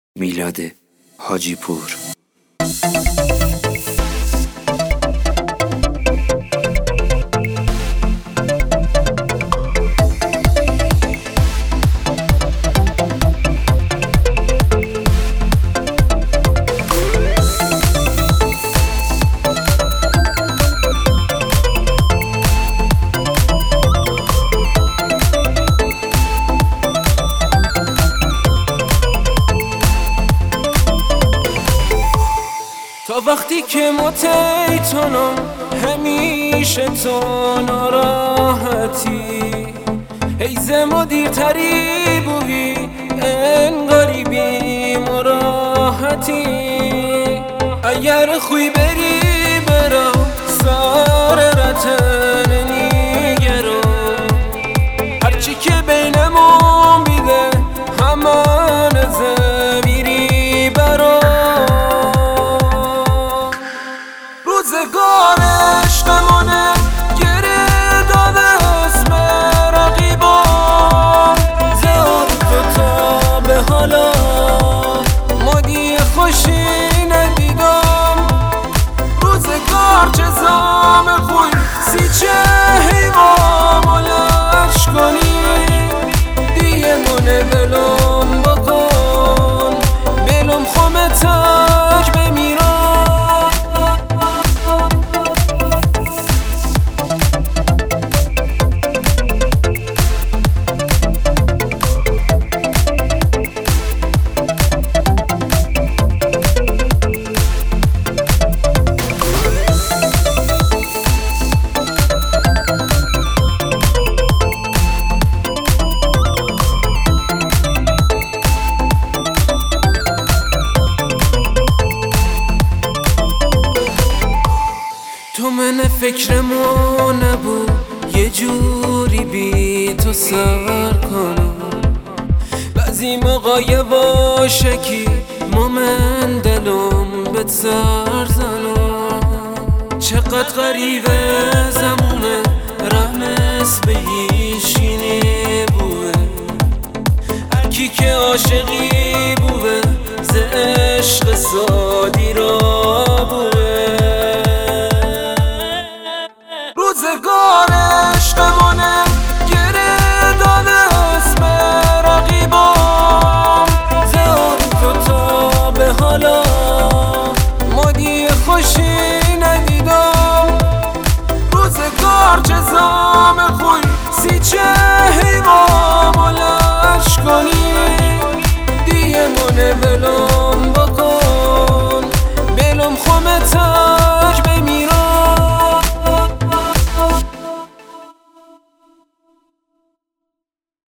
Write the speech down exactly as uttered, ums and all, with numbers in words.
میلاد حاجی پور. تا وقتی که متیتونم همیشه تو ناراحتی ایزم و دیرتری بوی انگاری بی مراحتی اگر خوی بری برم سار رتن نیگرم هرچی که بینمون بیده همان زمیری برام روزگار عشقمونه گره داده اسم رقیبان زهر تو تا به حالا مادی خوشی ندیدم روزگار چه زام خوی سی چه حیوام لش کنی دیگه مونه بلوم بکن بلوم خومه تک بمیرم تو من فکرمو نبود یه جوری بی تو سر کنم بعضی موقع باشه که من دلم بهت سر زنم چقدر غریبه زمونه رحمس به هیچی نبوه هرکی که عاشقی بوه ز عشق سادی را بوه روزگار عشقمونه گره داده اسم رقیبان زهر تو تا به حالا مادی خوشی ندیدم روزگار چه زام خوی سی چه حیوام لش کنی دیگه مونه بلو